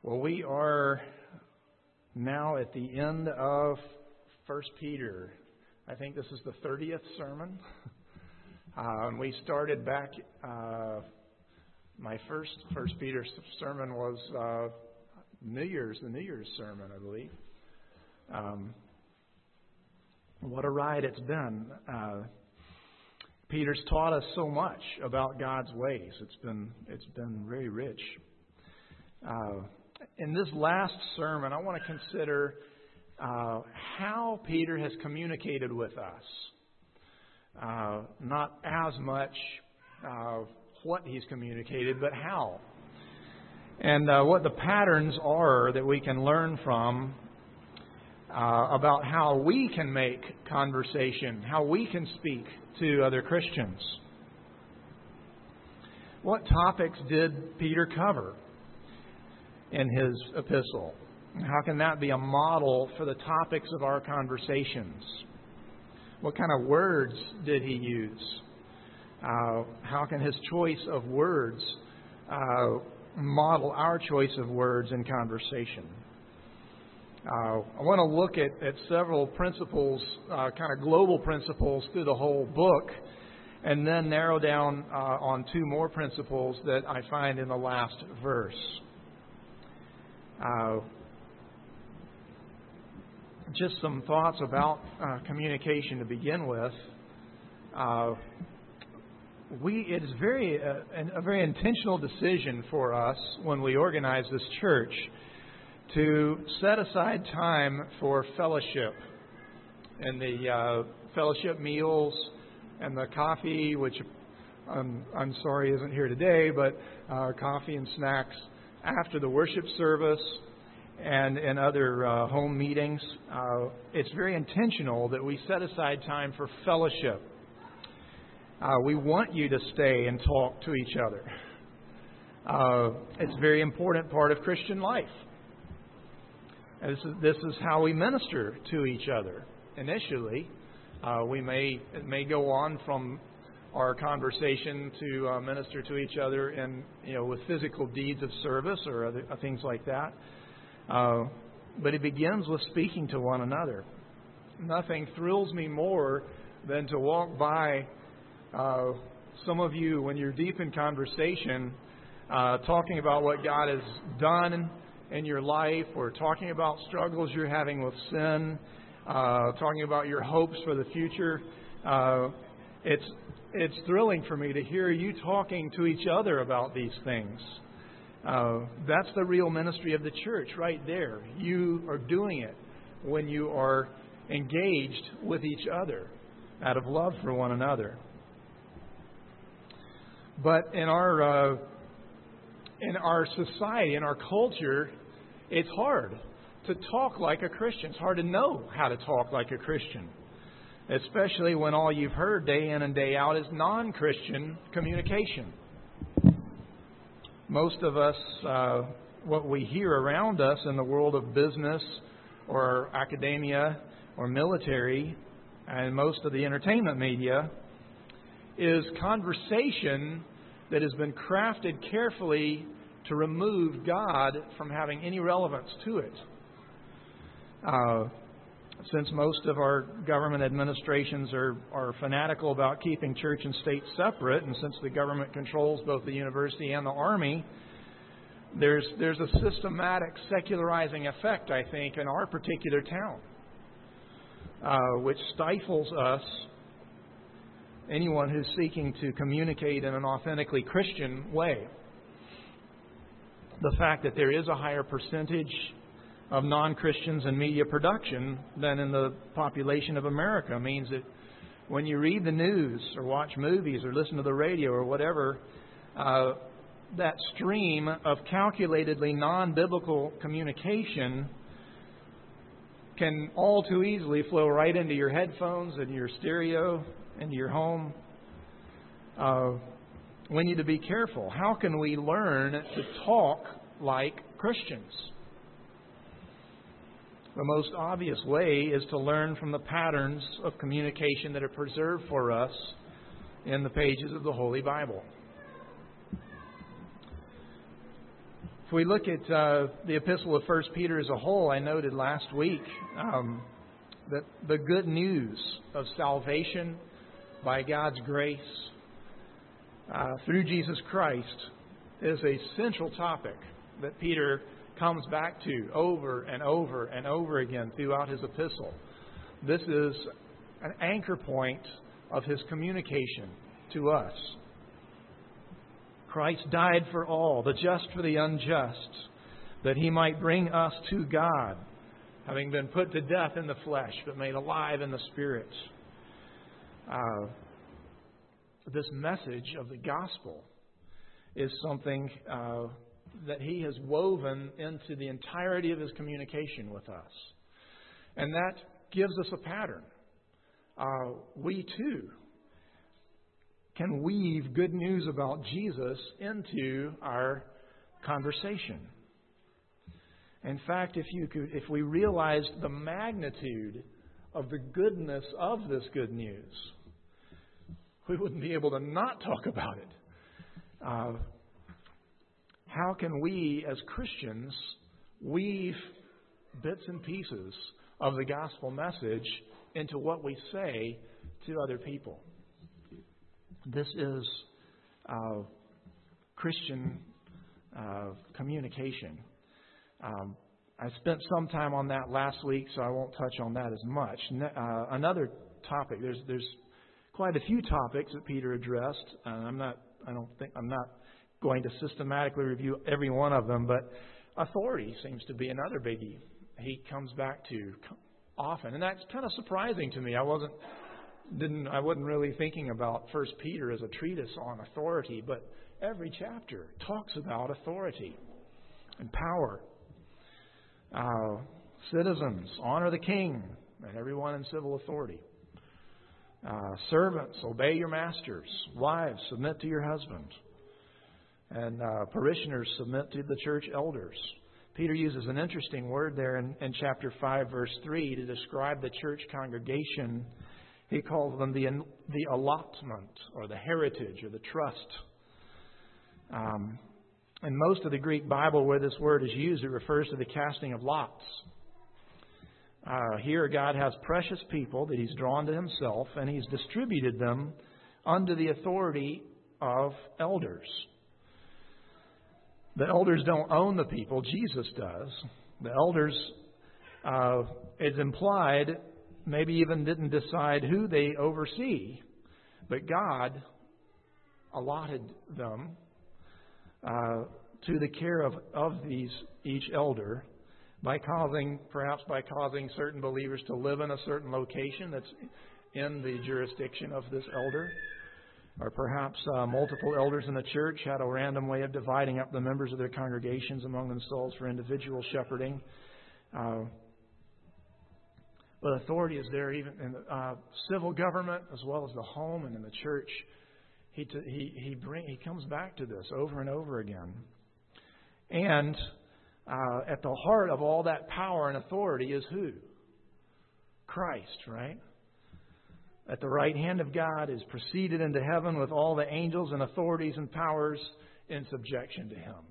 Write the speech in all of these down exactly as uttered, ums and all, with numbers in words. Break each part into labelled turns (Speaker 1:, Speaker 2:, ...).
Speaker 1: Well, we are now at the end of First Peter. I think this is the thirtieth sermon. Uh, and we started back, uh, my first First Peter sermon was uh, New Year's, the New Year's sermon, I believe. Um, what a ride it's been. Uh, Peter's taught us so much about God's ways. It's been it's been very rich. Uh, in this last sermon, I want to consider uh, how Peter has communicated with us. Uh, not as much uh, what he's communicated, but how. And uh, what the patterns are that we can learn from uh, about how we can make conversation, how we can speak to other Christians. What topics did Peter cover in his epistle? How can that be a model for the topics of our conversations? What kind of words did he use? Uh, how can his choice of words uh, model our choice of words in conversation? Uh, I want to look at, at several principles, uh, kind of global principles through the whole book, and then narrow down uh, on two more principles that I find in the last verse. Uh, just some thoughts about uh, communication to begin with. Uh, we it is very uh, a very intentional decision for us when we organize this church to set aside time for fellowship and the uh, fellowship meals and the coffee, which um, I'm sorry isn't here today, but uh, coffee and snacks after the worship service and in other uh, home meetings. Uh, it's very intentional that we set aside time for fellowship. Uh, we want you to stay and talk to each other. Uh, it's a very important part of Christian life. This is, this is how we minister to each other. Initially, uh, we may it may go on from our conversation to uh, minister to each other, and you know, with physical deeds of service or other uh, things like that. Uh, but it begins with speaking to one another. Nothing thrills me more than to walk by uh, some of you when you're deep in conversation, uh, talking about what God has done in your life, or talking about struggles you're having with sin, uh, talking about your hopes for the future. Uh, it's it's thrilling for me to hear you talking to each other about these things. Uh, that's the real ministry of the church right there. You are doing it when you are engaged with each other out of love for one another. But in our uh, in our society, in our culture, it's hard to talk like a Christian. It's hard to know how to talk like a Christian, especially when all you've heard day in and day out is non-Christian communication. Most of us, uh, what we hear around us in the world of business or academia or military and most of the entertainment media, is conversation that has been crafted carefully to remove God from having any relevance to it. Uh, since most of our government administrations are, are fanatical about keeping church and state separate, and since the government controls both the university and the army, there's there's a systematic secularizing effect, I think, in our particular town, uh, which stifles us, anyone who's seeking to communicate in an authentically Christian way. The fact that there is a higher percentage of non-Christians in media production than in the population of America means that when you read the news or watch movies or listen to the radio or whatever, uh, that stream of calculatedly non-biblical communication can all too easily flow right into your headphones and your stereo, into your home. Uh, we need to be careful. How can we learn to talk like Christians? The most obvious way is to learn from the patterns of communication that are preserved for us in the pages of the Holy Bible. If we look at uh, the epistle of First Peter as a whole, I noted last week um, that the good news of salvation by God's grace uh, through Jesus Christ is a central topic that Peter comes back to over and over and over again throughout his epistle. This is an anchor point of his communication to us. Christ died for all, the just for the unjust, that He might bring us to God, having been put to death in the flesh, but made alive in the Spirit. Uh, this message of the gospel is something uh, that He has woven into the entirety of His communication with us. And that gives us a pattern. Uh, we too can weave good news about Jesus into our conversation. In fact, if you could, if we realized the magnitude of the goodness of this good news, we wouldn't be able to not talk about it. Uh, how can we, as Christians, weave bits and pieces of the gospel message into what we say to other people? This is uh, Christian uh, communication. Um, I spent some time on that last week, so I won't touch on that as much. Uh, another topic. There's there's quite a few topics that Peter addressed. Uh, I'm not. I don't think I'm not going to systematically review every one of them, but authority seems to be another biggie he comes back to often, and that's kind of surprising to me. I wasn't. Didn't I wasn't really thinking about First Peter as a treatise on authority, but every chapter talks about authority and power. Uh, citizens, honor the king and everyone in civil authority. Uh, servants, obey your masters. Wives, submit to your husband. And uh, parishioners, submit to the church elders. Peter uses an interesting word there in, in chapter five, verse three, to describe the church congregation. He calls them the the allotment, or the heritage, or the trust. Um, in most of the Greek Bible where this word is used, it refers to the casting of lots. Uh, here God has precious people that He's drawn to Himself, and He's distributed them under the authority of elders. The elders don't own the people, Jesus does. The elders, uh, it's implied, maybe even didn't decide who they oversee, but God allotted them uh, to the care of, of these each elder by causing, perhaps by causing certain believers to live in a certain location that's in the jurisdiction of this elder. Or perhaps uh, multiple elders in the church had a random way of dividing up the members of their congregations among themselves for individual shepherding. Uh, But authority is there even in the uh, civil government as well as the home and in the church. He t- he he bring he comes back to this over and over again. And uh, at the heart of all that power and authority is who? Christ, right? At the right hand of God is proceeded into heaven with all the angels and authorities and powers in subjection to Him.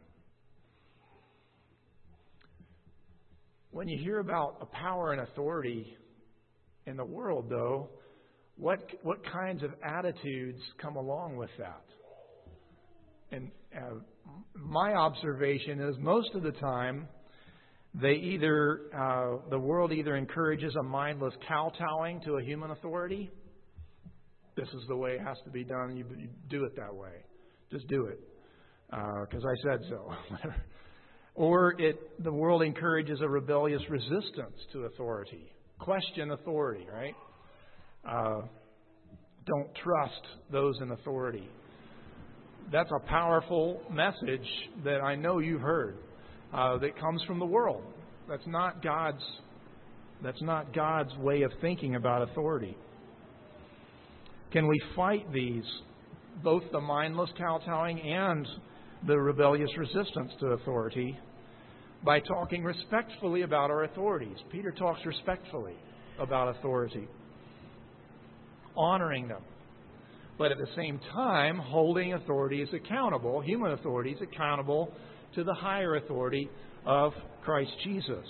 Speaker 1: When you hear about a power and authority in the world, though, what what kinds of attitudes come along with that? And uh, my observation is most of the time, they either uh, the world either encourages a mindless kowtowing to a human authority. This is the way it has to be done. You, you do it that way. Just do it because uh, I said so. Or it, the world encourages a rebellious resistance to authority. Question authority, right? Uh, don't trust those in authority. That's a powerful message that I know you've heard uh, that comes from the world. That's not God's. That's not God's way of thinking about authority. Can we fight these, both the mindless kowtowing and the rebellious resistance to authority, by talking respectfully about our authorities? Peter talks respectfully about authority, honoring them, but at the same time holding authorities accountable, human authorities accountable to the higher authority of Christ Jesus.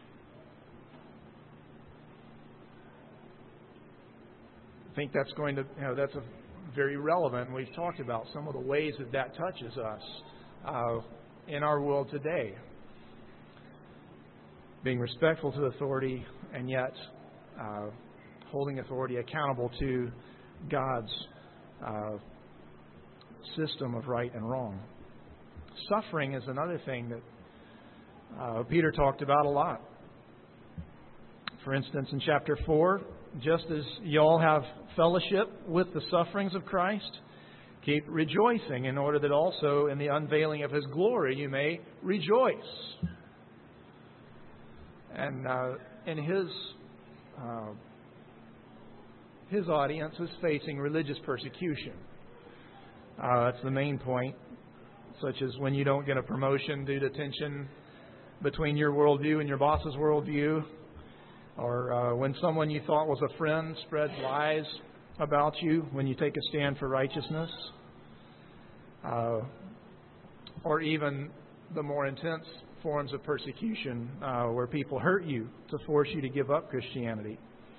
Speaker 1: I think that's going to, you know, that's a very relevant, and we've talked about some of the ways that that touches us uh, in our world today. Being respectful to authority and yet uh, holding authority accountable to God's uh, system of right and wrong. Suffering is another thing that uh, Peter talked about a lot. For instance, in chapter four, just as you all have fellowship with the sufferings of Christ, keep rejoicing in order that also in the unveiling of His glory you may rejoice. And uh, in His uh, His audience is facing religious persecution. Uh, that's the main point, such as when you don't get a promotion due to tension between your worldview and your boss's worldview, or uh, when someone you thought was a friend spreads lies about you when you take a stand for righteousness, uh, or even the more intense forms of persecution uh, where people hurt you to force you to give up Christianity.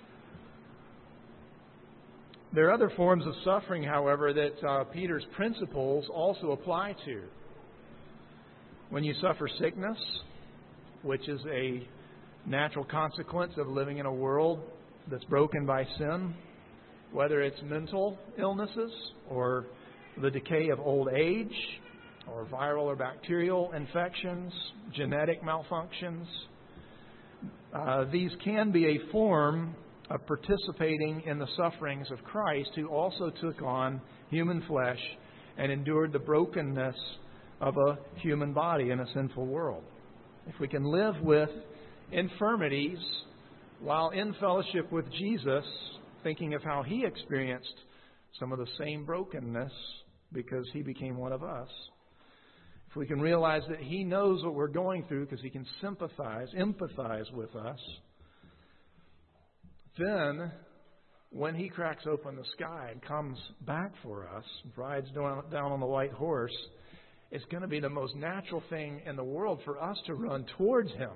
Speaker 1: There are other forms of suffering, however, that uh, Peter's principles also apply to. When you suffer sickness, which is a natural consequence of living in a world that's broken by sin, whether it's mental illnesses or the decay of old age or viral or bacterial infections, genetic malfunctions, uh, these can be a form of participating in the sufferings of Christ, who also took on human flesh and endured the brokenness of a human body in a sinful world. If we can live with infirmities while in fellowship with Jesus, thinking of how He experienced some of the same brokenness because He became one of us, if we can realize that He knows what we're going through because He can sympathize, empathize with us, then when He cracks open the sky and comes back for us, rides down on the white horse, it's going to be the most natural thing in the world for us to run towards Him.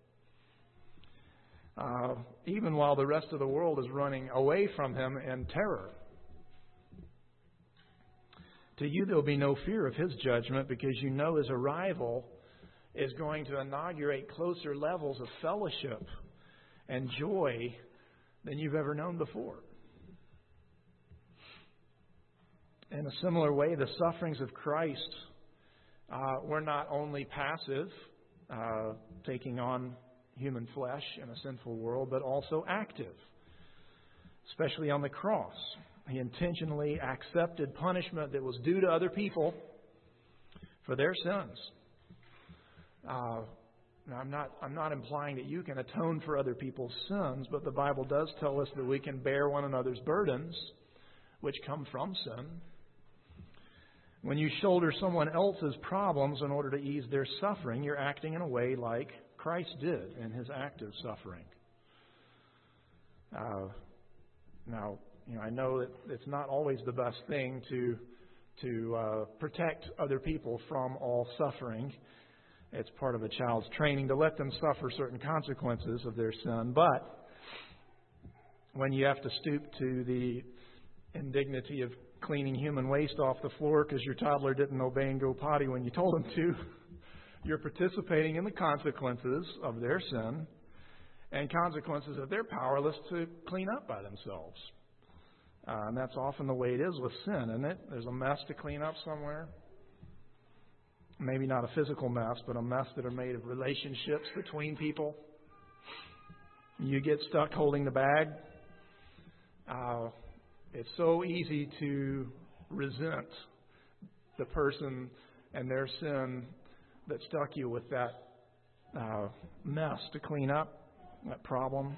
Speaker 1: Uh, even while the rest of the world is running away from Him in terror. To you there will be no fear of His judgment, because you know His arrival is going to inaugurate closer levels of fellowship and joy than you've ever known before. In a similar way, the sufferings of Christ uh, were not only passive, uh, taking on human flesh in a sinful world, but also active, especially on the cross. He intentionally accepted punishment that was due to other people for their sins. Uh, now, I'm not, I'm not implying that you can atone for other people's sins, but the Bible does tell us that we can bear one another's burdens, which come from sin. When you shoulder someone else's problems in order to ease their suffering, you're acting in a way like Christ did in His act of suffering. Uh, now, you know, I know that it's not always the best thing to to uh, protect other people from all suffering. It's part of a child's training to let them suffer certain consequences of their sin. But when you have to stoop to the indignity of cleaning human waste off the floor because your toddler didn't obey and go potty when you told him to, you're participating in the consequences of their sin and consequences that they're powerless to clean up by themselves. Uh, and that's often the way it is with sin, isn't it? There's a mess to clean up somewhere. Maybe not a physical mess, but a mess that are made of relationships between people. You get stuck holding the bag. Uh, it's so easy to resent the person and their sin that stuck you with that uh, mess to clean up, that problem.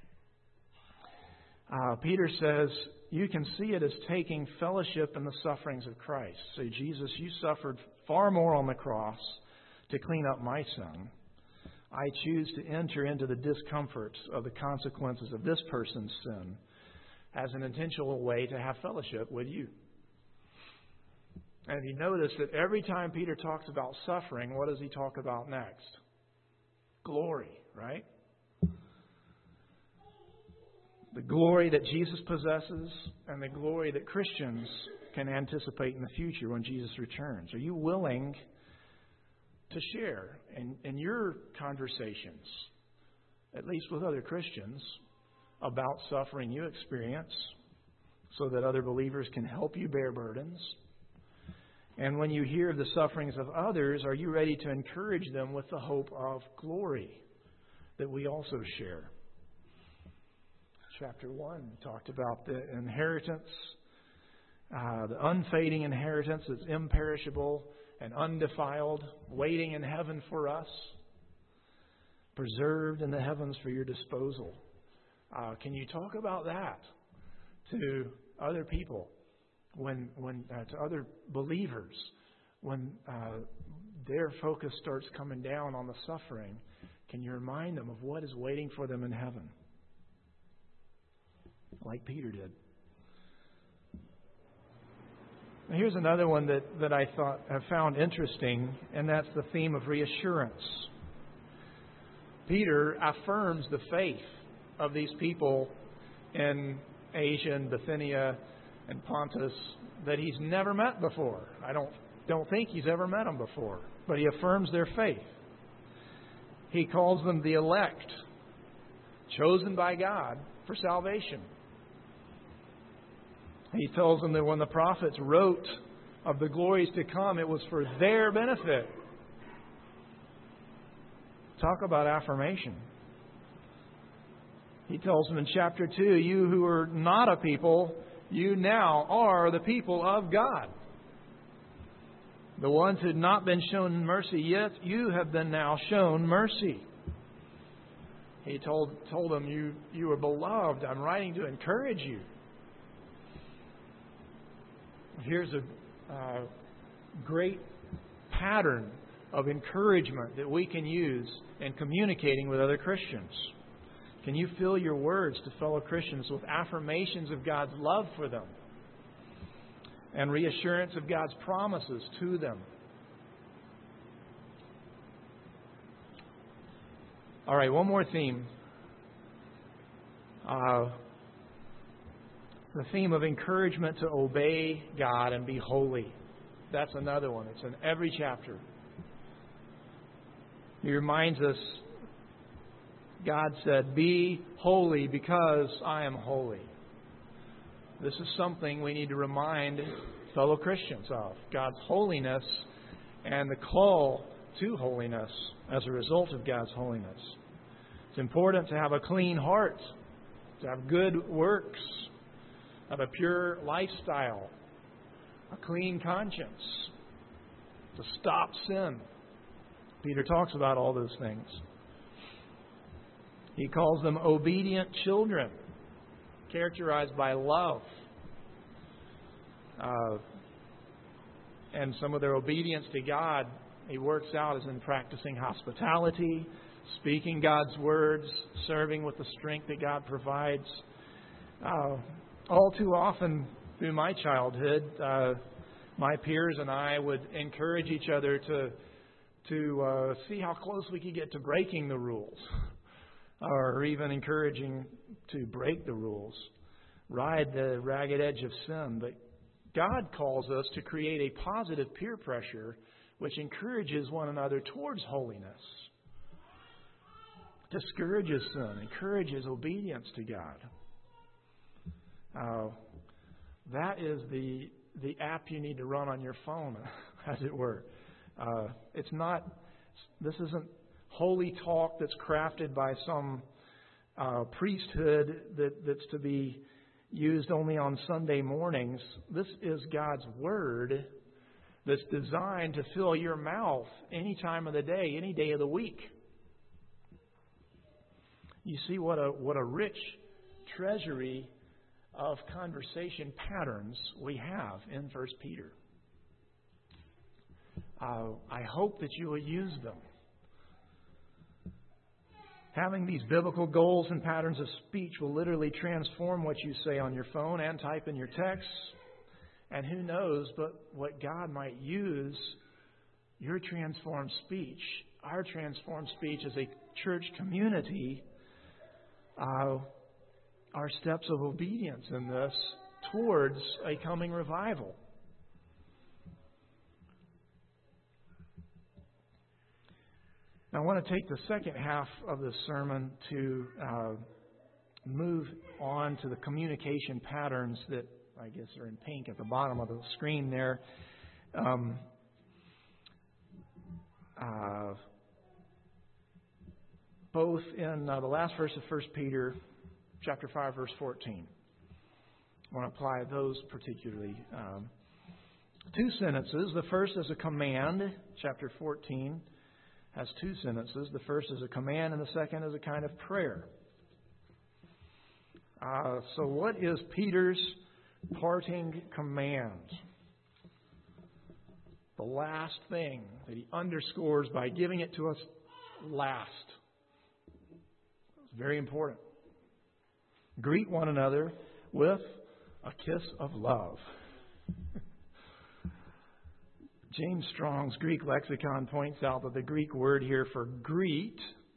Speaker 1: Uh, Peter says, you can see it as taking fellowship in the sufferings of Christ. So, Jesus, you suffered far more on the cross to clean up my sin. I choose to enter into the discomforts of the consequences of this person's sin as an intentional way to have fellowship with you. And if you notice that every time Peter talks about suffering, what does he talk about next? Glory, right? The glory that Jesus possesses and the glory that Christians can anticipate in the future when Jesus returns. Are you willing to share in, in your conversations, at least with other Christians, about suffering you experience so that other believers can help you bear burdens? And when you hear of the sufferings of others, are you ready to encourage them with the hope of glory that we also share? Chapter one talked about the inheritance, uh, the unfading inheritance that's imperishable and undefiled, waiting in heaven for us, preserved in the heavens for your disposal. Uh, can you talk about that to other people, when when uh, to other believers, when uh, their focus starts coming down on the suffering? Can you remind them of what is waiting for them in heaven, like Peter did? And here's another one that, that I thought I found interesting, and that's the theme of reassurance. Peter affirms the faith of these people in Asia and Bithynia and Pontus that he's never met before. I don't don't think he's ever met them before, but he affirms their faith. He calls them the elect, chosen by God for salvation. He tells them that when the prophets wrote of the glories to come, it was for their benefit. Talk about affirmation. He tells them in chapter two, you who are not a people, you now are the people of God. The ones who had not been shown mercy yet, you have been now shown mercy. He told told them, you, you are beloved. I'm writing to encourage you. Here's a uh, great pattern of encouragement that we can use in communicating with other Christians. Can you fill your words to fellow Christians with affirmations of God's love for them and reassurance of God's promises to them? All right, one more theme. Uh, the theme of encouragement to obey God and be holy. That's another one. It's in every chapter. He reminds us, God said, be holy because I am holy. This is something we need to remind fellow Christians of. God's holiness and the call to holiness as a result of God's holiness. It's important to have a clean heart, to have good works, have a pure lifestyle, a clean conscience, to stop sin. Peter talks about all those things. He calls them obedient children, characterized by love. Uh, and some of their obedience to God, he works out as in practicing hospitality, speaking God's words, serving with the strength that God provides. Uh, all too often through my childhood, uh, my peers and I would encourage each other to to uh, see how close we could get to breaking the rules, or even encouraging to break the rules, ride the ragged edge of sin. But God calls us to create a positive peer pressure which encourages one another towards holiness, discourages sin, encourages obedience to God. Uh, that is the the app you need to run on your phone, as it were. Uh, it's not. This isn't holy talk that's crafted by some uh, priesthood that, that's to be used only on Sunday mornings. This is God's Word that's designed to fill your mouth any time of the day, any day of the week. You see what a what a rich treasury of conversation patterns we have in First Peter. Uh, I hope that you will use them. Having these biblical goals and patterns of speech will literally transform what you say on your phone and type in your texts And who knows but what God might use your transformed speech, our transformed speech as a church community, uh, our steps of obedience in this towards a coming revival. Now, I want to take the second half of this sermon to uh, move on to the communication patterns that I guess are in pink at the bottom of the screen there. Um, uh, both in uh, the last verse of First Peter, chapter five, verse fourteen. I want to apply those particularly. Um, two sentences. The first is a command. Chapter fourteen has two sentences. The first is a command, and the second is a kind of prayer. Uh, so, what is Peter's parting command? The last thing that he underscores by giving it to us last. It's very important. Greet one another with a kiss of love. James Strong's Greek lexicon points out that the Greek word here for greet,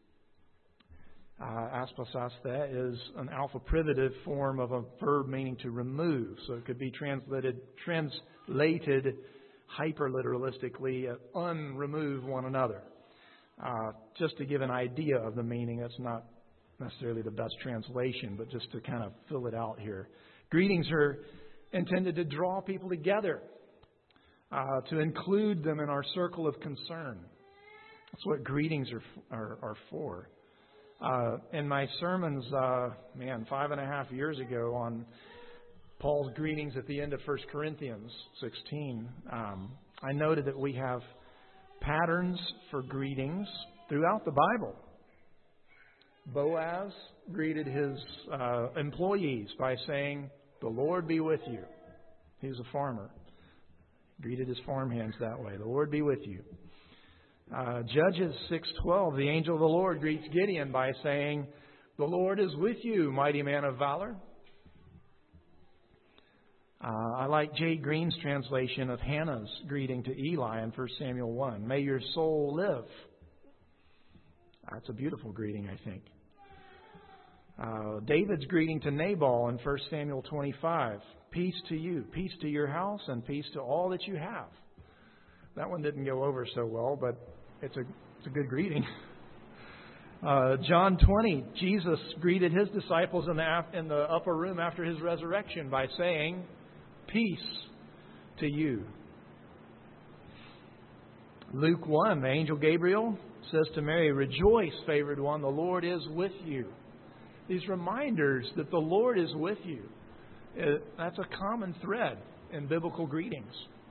Speaker 1: uh, asposaste, is an alpha privative form of a verb meaning to remove. So it could be translated translated hyperliteralistically, uh, unremove one another. Uh, just to give an idea of the meaning, that's not necessarily the best translation, but just to kind of fill it out here. Greetings are intended to draw people together, uh, to include them in our circle of concern. That's what greetings are are, are for. Uh, in my sermons, uh, man, five and a half years ago on Paul's greetings at the end of First Corinthians sixteen, um, I noted that we have patterns for greetings throughout the Bible. Boaz greeted his uh, employees by saying, "The Lord be with you." He was a farmer. Greeted his farmhands that way. "The Lord be with you." Uh, Judges six twelve, the angel of the Lord greets Gideon by saying, "The Lord is with you, mighty man of valor." Uh, I like Jay Green's translation of Hannah's greeting to Eli in First Samuel one. "May your soul live." That's a beautiful greeting, I think. Uh, David's greeting to Nabal in First Samuel twenty-five. "Peace to you, peace to your house, and peace to all that you have." That one didn't go over so well, but it's a, it's a good greeting. Uh, John twenty, Jesus greeted his disciples in the, in the upper room after his resurrection by saying, "Peace to you." Luke one, the angel Gabriel says to Mary, "Rejoice, favored one, the Lord is with you." These reminders that the Lord is with you, that's a common thread in biblical greetings.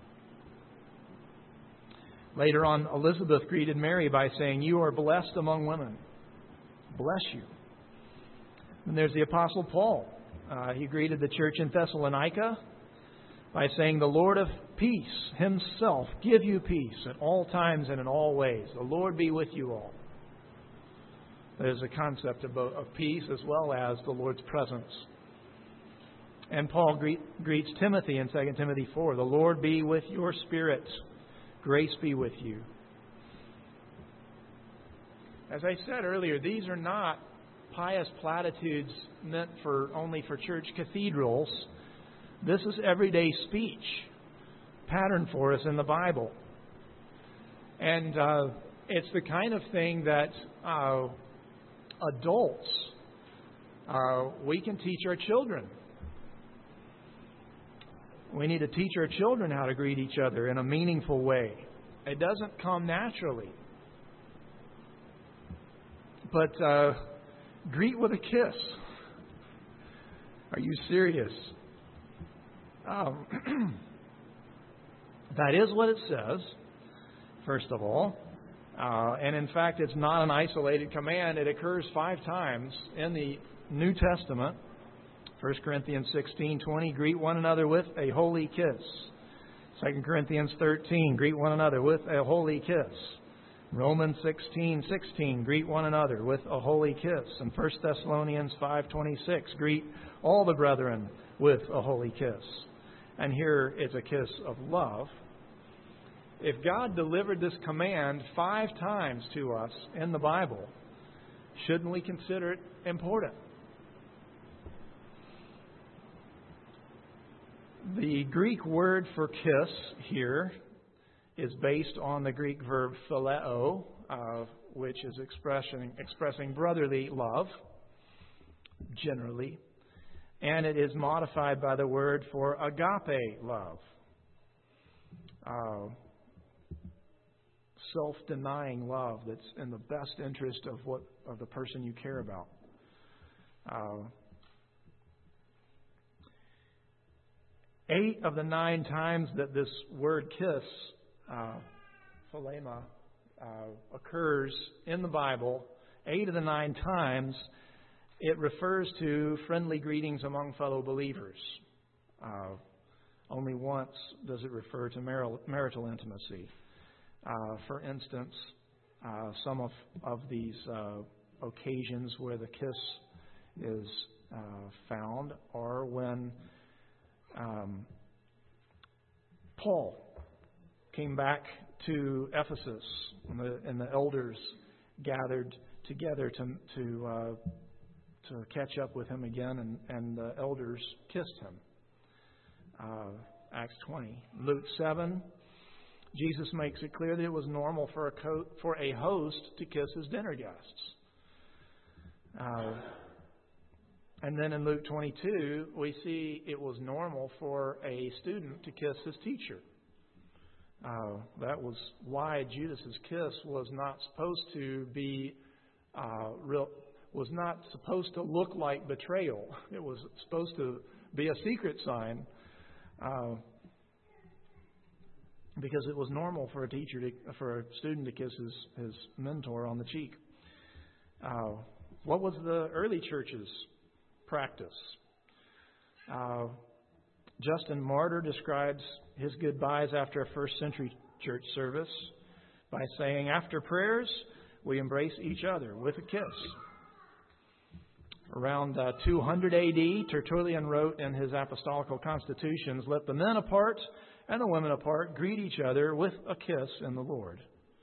Speaker 1: Later on, Elizabeth greeted Mary by saying, "You are blessed among women." Bless you. And there's the Apostle Paul. Uh, he greeted the church in Thessalonica by saying, "The Lord of peace himself give you peace at all times and in all ways. The Lord be with you all." There's a concept of, of peace as well as the Lord's presence. And Paul greet, greets Timothy in Second Timothy four. "The Lord be with your spirit. Grace be with you." As I said earlier, these are not pious platitudes meant for only for church cathedrals. This is everyday speech, pattern for us in the Bible. And uh, it's the kind of thing that uh, adults, uh, we can teach our children. We need to teach our children how to greet each other in a meaningful way. It doesn't come naturally. But uh, greet with a kiss. Are you serious? Um, that is what it says, first of all. Uh, and in fact, it's not an isolated command. It occurs five times in the New Testament. First Corinthians sixteen twenty, greet one another with a holy kiss. Second Corinthians thirteen, greet one another with a holy kiss. Romans sixteen sixteen, greet one another with a holy kiss. And First Thessalonians five twenty-six, greet all the brethren with a holy kiss. and here it's a kiss of love. If God delivered this command five times to us in the Bible, shouldn't we consider it important? The Greek word for kiss here is based on the Greek verb phileo, uh, which is expressing, expressing brotherly love, generally. And it is modified by the word for agape love. Uh, self-denying love that's in the best interest of what of the person you care about. Uh, eight of the nine times that this word kiss, uh, philema, uh, occurs in the Bible, eight of the nine times it refers to friendly greetings among fellow believers. Uh, only once does it refer to marital, marital intimacy. Uh, for instance, uh, some of, of these uh, occasions where the kiss is uh, found are when um, Paul came back to Ephesus and the, and the elders gathered together to to, uh, to catch up with him again, and, and the elders kissed him. Uh, Acts twenty. Luke seven. Jesus makes it clear that it was normal for a co- for a host to kiss his dinner guests. Uh, and then in Luke twenty-two, we see it was normal for a student to kiss his teacher. Uh, that was why Judas's kiss was not supposed to be uh, real. Was not supposed to look like betrayal. It was supposed to be a secret sign. Uh, Because it was normal for a teacher to, for a student to kiss his, his mentor on the cheek. Uh, what was the early church's practice? Uh, Justin Martyr describes his goodbyes after a first century church service by saying, "After prayers, we embrace each other with a kiss." Around uh, two hundred A D, Tertullian wrote in his apostolical constitutions, "Let the men apart and the women apart greet each other with a kiss in the Lord."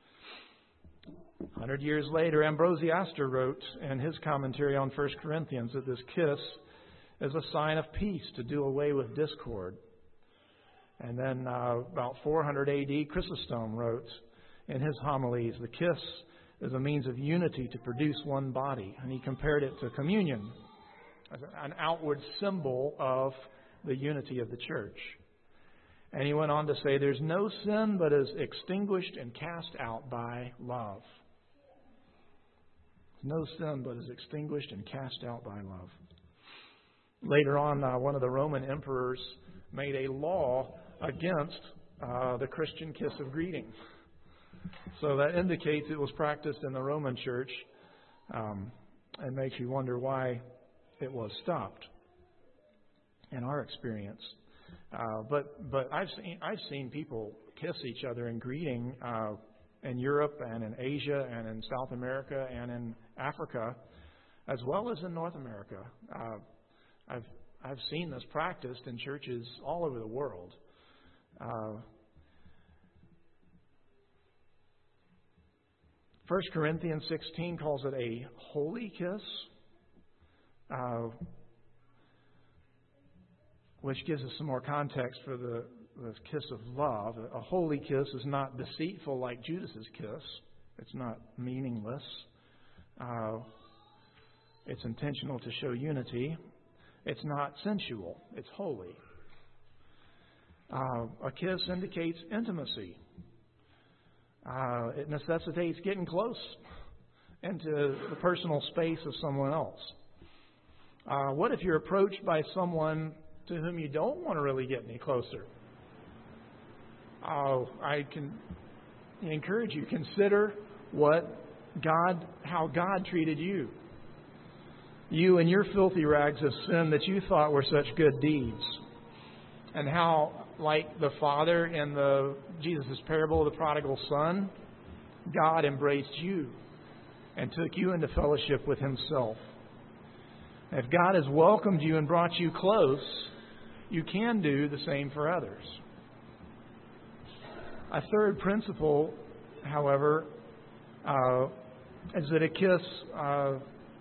Speaker 1: A hundred years later, Ambrosiaster wrote in his commentary on First Corinthians that this kiss is a sign of peace to do away with discord. And then uh, about four hundred A D, Chrysostom wrote in his homilies, "The kiss is a means of unity to produce one body." And he compared it to communion as an outward symbol of the unity of the church. And he went on to say, "There's no sin but is extinguished and cast out by love." No sin but is extinguished and cast out by love. Later on, uh, one of the Roman emperors made a law against uh, the Christian kiss of greeting. So that indicates it was practiced in the Roman church, um, and makes you wonder why it was stopped in our experience. Uh, but but I've seen I've seen people kiss each other in greeting uh, in Europe and in Asia and in South America and in Africa, as well as in North America. Uh, I've I've seen this practiced in churches all over the world. Uh, First Corinthians sixteen calls it a holy kiss, uh, which gives us some more context for the, the kiss of love. A holy kiss is not deceitful like Judas's kiss. It's not meaningless. Uh, it's intentional to show unity. It's not sensual. It's holy. Uh, a kiss indicates intimacy. Uh, it necessitates getting close into the personal space of someone else. Uh, what if you're approached by someone to whom you don't want to really get any closer? Uh, I can encourage you, consider what God, how God treated you. You and your filthy rags of sin that you thought were such good deeds. And how, like the father in the Jesus' parable of the prodigal son, God embraced you and took you into fellowship with Himself. If God has welcomed you and brought you close, you can do the same for others. A third principle, however, uh, is that a kiss, uh,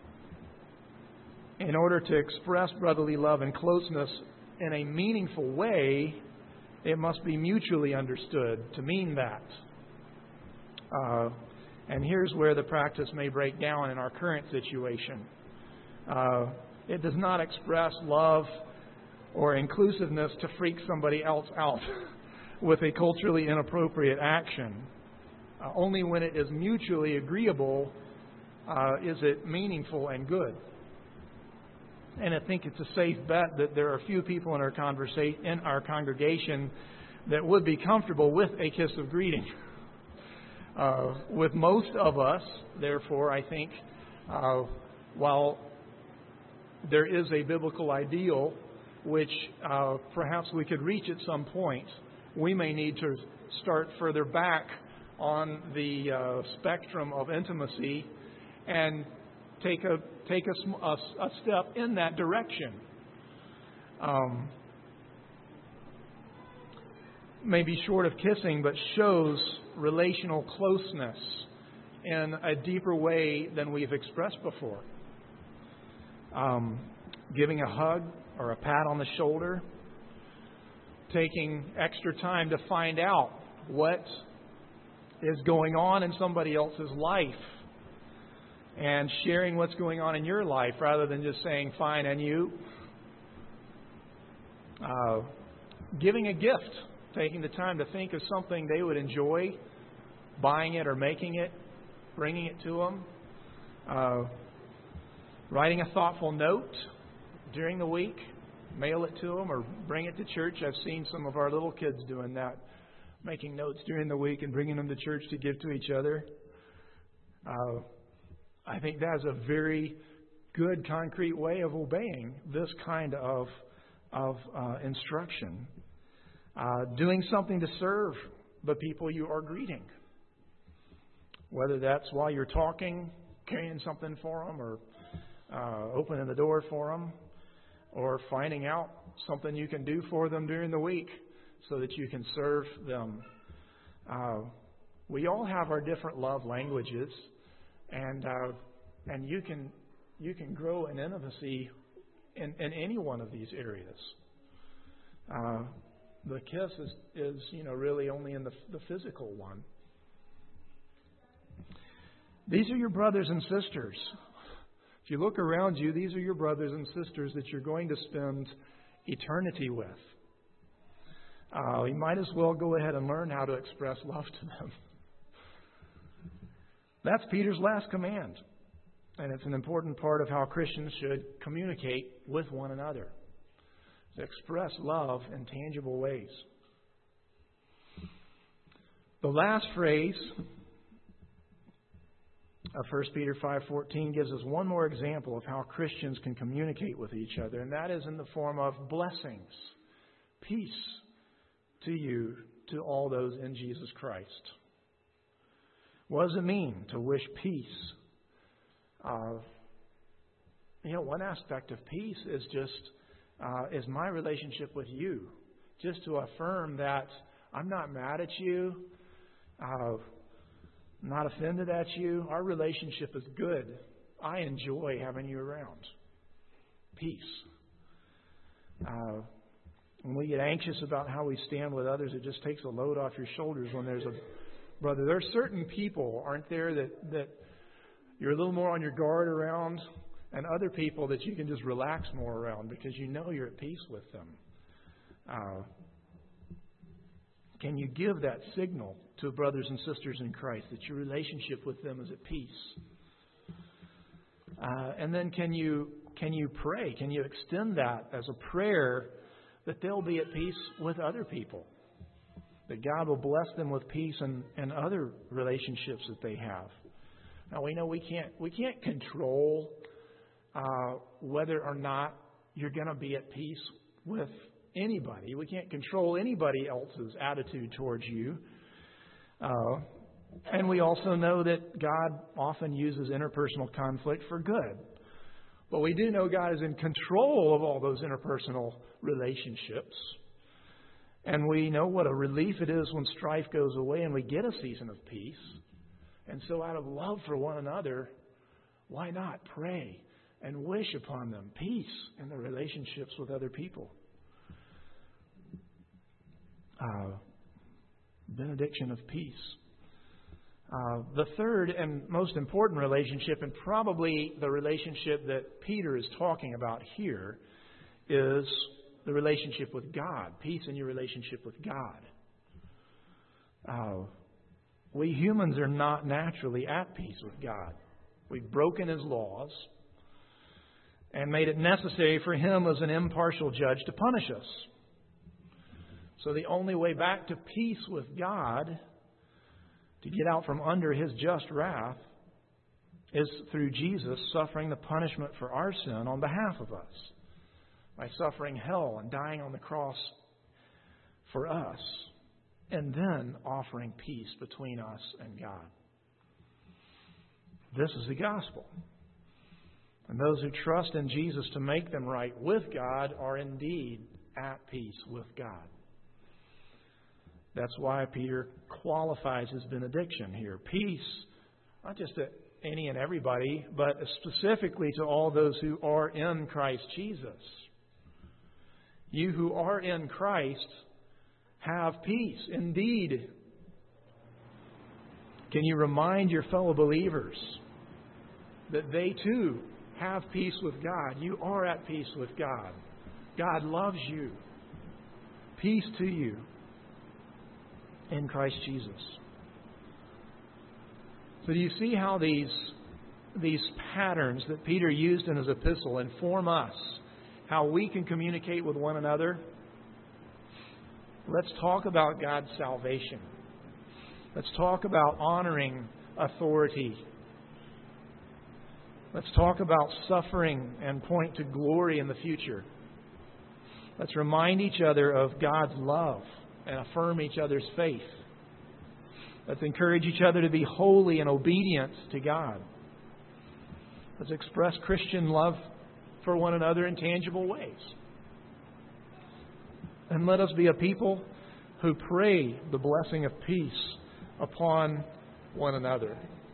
Speaker 1: in order to express brotherly love and closeness in a meaningful way, it must be mutually understood to mean that. Uh, and here's where the practice may break down in our current situation. Uh, it does not express love or inclusiveness to freak somebody else out with a culturally inappropriate action. Uh, only when it is mutually agreeable uh, is it meaningful and good. And I think it's a safe bet that there are few people in our conversa- in our congregation that would be comfortable with a kiss of greeting. Uh, with most of us, therefore, I think, uh, while there is a biblical ideal which uh, perhaps we could reach at some point, we may need to start further back on the uh, spectrum of intimacy and take a take a, a, a step in that direction. Um, maybe short of kissing, but shows relational closeness in a deeper way than we've expressed before. Um, giving a hug or a pat on the shoulder, taking extra time to find out what is going on in somebody else's life and sharing what's going on in your life rather than just saying, fine, and you. Uh, giving a gift, taking the time to think of something they would enjoy, buying it or making it, bringing it to them. Uh, writing a thoughtful note during the week, mail it to them or bring it to church. I've seen some of our little kids doing that, making notes during the week and bringing them to church to give to each other. Uh, I think that's a very good, concrete way of obeying this kind of of uh, instruction. Uh, doing something to serve the people you are greeting, whether that's while you're talking, carrying something for them, or uh, opening the door for them, or finding out something you can do for them during the week so that you can serve them. Uh, we all have our different love languages, and uh, and you can you can grow in intimacy in, in any one of these areas. Uh, the kiss is, is you know really only in the the physical one. These are your brothers and sisters. If you look around you, these are your brothers and sisters that you're going to spend eternity with. Uh, you might as well go ahead and learn how to express love to them. That's Peter's last command. And it's an important part of how Christians should communicate with one another, to express love in tangible ways. The last phrase of First Peter five fourteen gives us one more example of how Christians can communicate with each other, and that is in the form of blessings. Peace to you, to all those in Jesus Christ. What does it mean to wish peace? Uh, you know, one aspect of peace is just uh, is my relationship with you. Just to affirm that I'm not mad at you, uh, not offended at you. Our relationship is good. I enjoy having you around. Peace. Uh, when we get anxious about how we stand with others, it just takes a load off your shoulders when there's a brother. There are certain people, aren't there, that, that you're a little more on your guard around, and other people that you can just relax more around because you know you're at peace with them. Uh, can you give that signal to brothers and sisters in Christ that your relationship with them is at peace? Uh, and then can you can you pray? Can you extend that as a prayer that they'll be at peace with other people? That God will bless them with peace and, and other relationships that they have. Now we know we can't we can't control uh, whether or not you're going to be at peace with anybody. We can't control anybody else's attitude towards you. Uh, and we also know that God often uses interpersonal conflict for good. But we do know God is in control of all those interpersonal relationships. And we know what a relief it is when strife goes away and we get a season of peace. And so out of love for one another, why not pray and wish upon them peace in their relationships with other people? Uh, benediction of peace. Uh, the third and most important relationship, and probably the relationship that Peter is talking about here, is the relationship with God. Peace in your relationship with God. Uh, we humans are not naturally at peace with God. We've broken His laws and made it necessary for Him as an impartial judge to punish us. So the only way back to peace with God, to get out from under His just wrath, is through Jesus suffering the punishment for our sin on behalf of us, by suffering hell and dying on the cross for us, and then offering peace between us and God. This is the gospel. And those who trust in Jesus to make them right with God are indeed at peace with God. That's why Peter qualifies his benediction here. Peace, not just to any and everybody, but specifically to all those who are in Christ Jesus. You who are in Christ have peace. Indeed. Can you remind your fellow believers that they too have peace with God? You are at peace with God. God loves you. Peace to you in Christ Jesus. So do you see how these, these patterns that Peter used in his epistle inform us how we can communicate with one another? Let's talk about God's salvation. Let's talk about honoring authority. Let's talk about suffering and point to glory in the future. Let's remind each other of God's love and affirm each other's faith. Let's encourage each other to be holy and obedient to God. Let's express Christian love for one another in tangible ways. And let us be a people who pray the blessing of peace upon one another.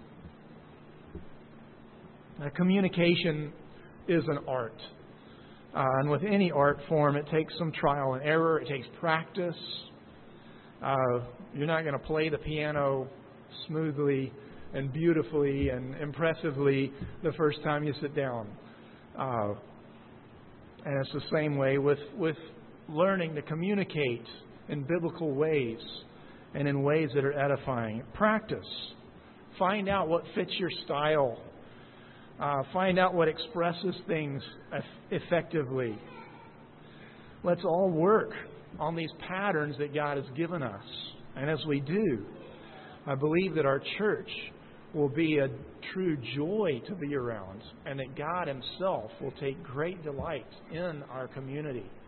Speaker 1: Now, communication is an art. Uh, and with any art form, it takes some trial and error. It takes practice. Uh, you're not going to play the piano smoothly and beautifully and impressively the first time you sit down. Uh, and it's the same way with, with learning to communicate in biblical ways and in ways that are edifying. Practice. Find out what fits your style. Uh, find out what expresses things effectively. Let's all work on these patterns that God has given us. And as we do, I believe that our church will be a true joy to be around, and that God Himself will take great delight in our community.